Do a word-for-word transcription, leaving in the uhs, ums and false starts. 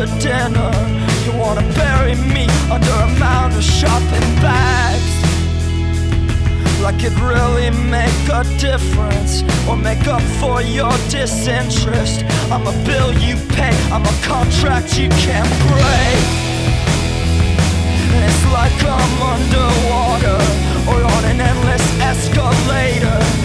to dinner. You wanna bury me under a mound of shopping bags, like it really make a difference or make up for your disinterest. I'm a bill you pay, I'm a contract you can't break. It's like I'm underwater or on an endless escalator.